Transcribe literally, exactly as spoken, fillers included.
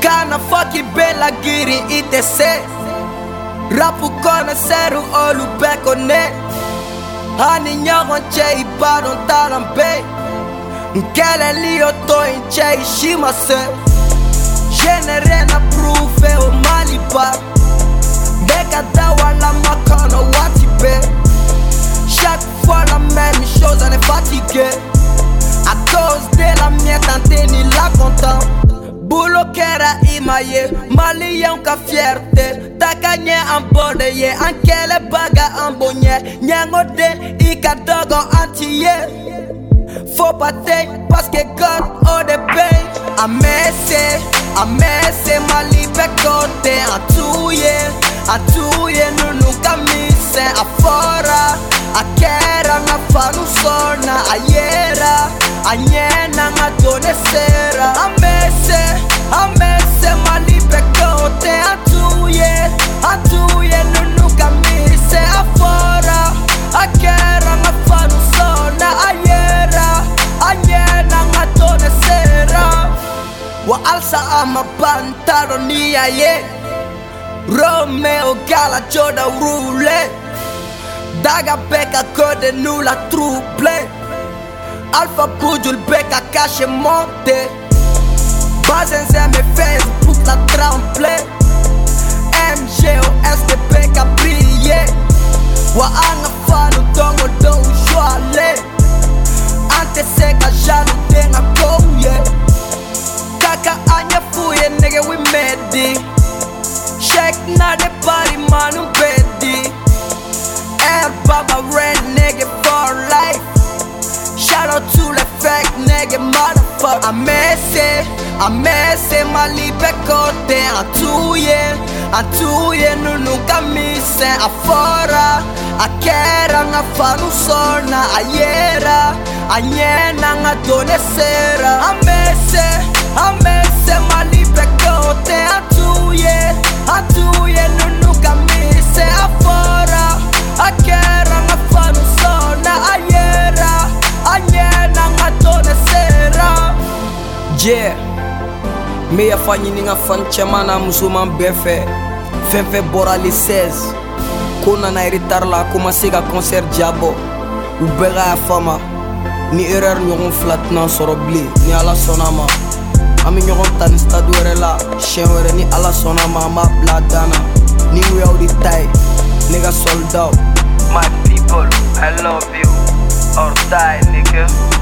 Kana fucking bella giri itc. Rapu connoisseur olu bekone. Hani nyagon che ibadon talambe. Nkele liyo to inche ishimase. Genere na prouve o maliba. Beka dawa la makano watibe. Chaque fois la même chose, on est fatigué. À cause de la miette, antenne la content. Boulot kera imaye, malien ka fierté. Takanye ambode ye, ankele baga ambonye. Nyangode ika dogo antiye. Faut pas take parce que God all the pain. Amese, amese malibe kote. Atouye, atouye nunu kamise. Afora, akera nga fanu sona. Ayera, anyena nga done sera. Amese, amese malibe kote. Atouye, atouye nunu kamise. Afora, akera nga fanu sona. Ayera, anyena nga done sera. Wa alsa ama pantaronia ye. Romeo Gala Joda roule. Daga beka code nous la trouble. Alpha Boudjoul beka cache monte. Bazenze me Facebook la tremble. M G O S de beka brille. Wa anga fanu dongo do joale. Ante seka jalo denga kouye. Kaka anya fuye nigga we medi. Check na the body man um bedi. And Baba Red nigga for life. Shout out to the fake nigga motherfucker. Amese, amese malibe kote. Atouye, atouye nunu kamise. Afora, akera nga fanu sona. Ayera, anyena nga done sera. Amese, amese malibe kote. Atouye, atouye nunu kamise. Afora, akera nga fanu sona. Ayera, anyena nga done sera. Yeah, me ya fanyi ni nga fan chamana musuman befe. Fenfe bora le seize. Kona na retard la commencé ga concert diabo. U bega ya fama. Ni erreur ñogon flat nan sorobli ni ala sonama. Ami ñogon tan stade were la chien were ni ala sonama ma bladana. Ni we out the tie. Nigga sold out. My people, I love you or die, nigga.